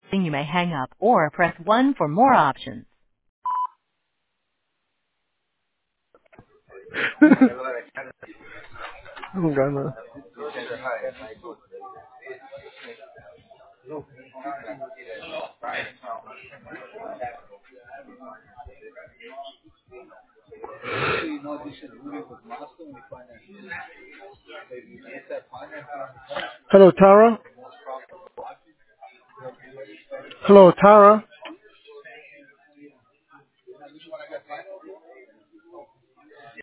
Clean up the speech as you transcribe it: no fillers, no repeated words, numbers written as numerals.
You may hang up or press 1 for more options. I'm gonna. Hello, Tara. Hello, Tara.